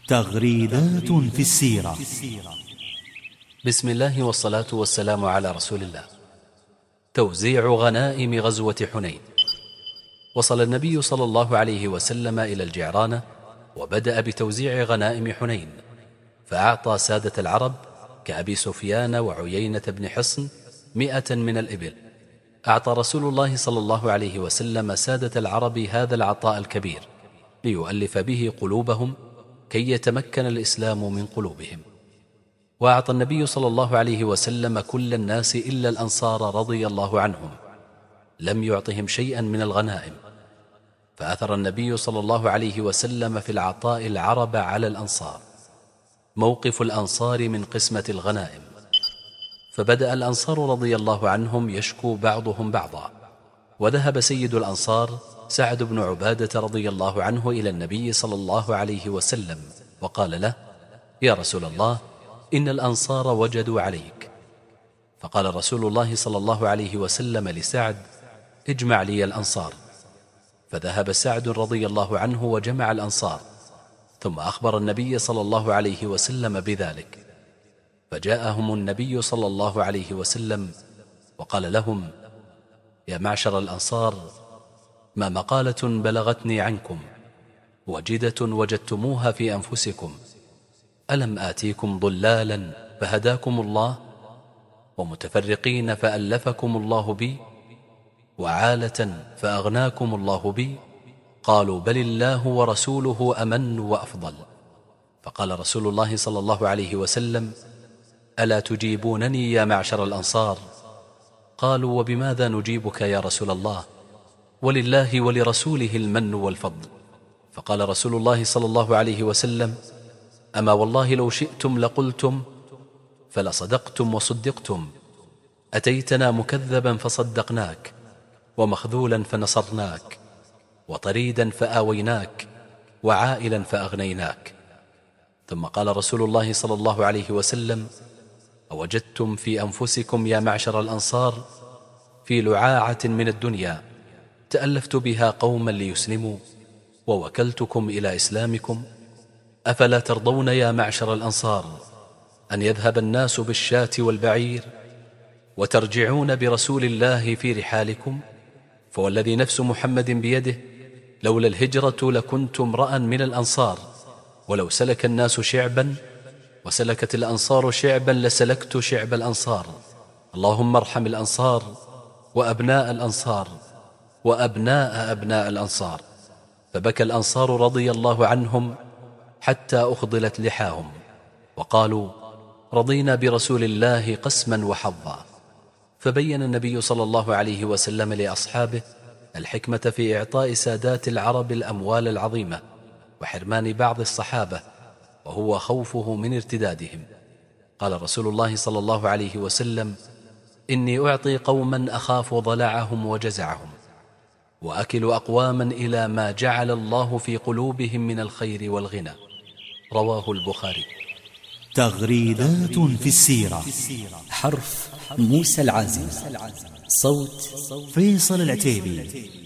تغريدات في السيرة. بسم الله والصلاة والسلام على رسول الله. توزيع غنائم غزوة حنين. وصل النبي صلى الله عليه وسلم إلى الجعرانة وبدأ بتوزيع غنائم حنين، فأعطى سادة العرب كأبي سفيان وعيينة بن حصن 100 من الإبل. أعطى رسول الله صلى الله عليه وسلم سادة العرب هذا العطاء الكبير ليؤلف به قلوبهم كي يتمكن الإسلام من قلوبهم. وأعطى النبي صلى الله عليه وسلم كل الناس إلا الأنصار رضي الله عنهم، لم يعطهم شيئا من الغنائم، فأثر النبي صلى الله عليه وسلم في العطاء العرب على الأنصار. موقف الأنصار من قسمة الغنائم. فبدأ الأنصار رضي الله عنهم يشكو بعضهم بعضا، وذهب سيد الأنصار سعد بن عبادة رضي الله عنه إلى النبي صلى الله عليه وسلم وقال له: يا رسول الله، إن الأنصار وجدوا عليك. فقال رسول الله صلى الله عليه وسلم لسعد: اجمع لي الأنصار. فذهب سعد رضي الله عنه وجمع الأنصار، ثم أخبر النبي صلى الله عليه وسلم بذلك، فجاءهم النبي صلى الله عليه وسلم وقال لهم: يا معشر الأنصار، ما مقالة بلغتني عنكم وجدة وجدتموها في أنفسكم، ألم آتيكم ضلالا فهداكم الله، ومتفرقين فألفكم الله بي، وعالة فأغناكم الله بي؟ قالوا: بل الله ورسوله أمن وأفضل. فقال رسول الله صلى الله عليه وسلم: ألا تجيبونني يا معشر الأنصار؟ قالوا: وبماذا نجيبك يا رسول الله؟ ولله ولرسوله المن والفضل. فقال رسول الله صلى الله عليه وسلم: أما والله لو شئتم لقلتم، فلصدقتم وصدقتم. أتيتنا مكذبا فصدقناك، ومخذولا فنصرناك، وطريدا فآويناك، وعائلا فأغنيناك. ثم قال رسول الله صلى الله عليه وسلم: أوجدتم في أنفسكم يا معشر الأنصار في لعاعة من الدنيا تألفت بها قوما ليسلموا، ووكلتكم إلى إسلامكم؟ أفلا ترضون يا معشر الأنصار أن يذهب الناس بالشاة والبعير وترجعون برسول الله في رحالكم؟ فوالذي نفس محمد بيده، لولا الهجرة لكنت امرأ من الأنصار، ولو سلك الناس شعبا وسلكت الأنصار شعبا لسلكت شعب الأنصار. اللهم ارحم الأنصار وأبناء الأنصار وأبناء أبناء الأنصار. فبكى الأنصار رضي الله عنهم حتى أخضلت لحاهم، وقالوا: رضينا برسول الله قسما وحظا. فبين النبي صلى الله عليه وسلم لأصحابه الحكمة في إعطاء سادات العرب الأموال العظيمة وحرمان بعض الصحابة، وهو خوفه من ارتدادهم. قال رسول الله صلى الله عليه وسلم: إني أعطي قوما أخاف ضلعهم وجزعهم، وأكل أقواما إلى ما جعل الله في قلوبهم من الخير والغنى. رواه البخاري. تغريدات في السيرة. حرف موسى العازم، صوت فيصل العتيبي.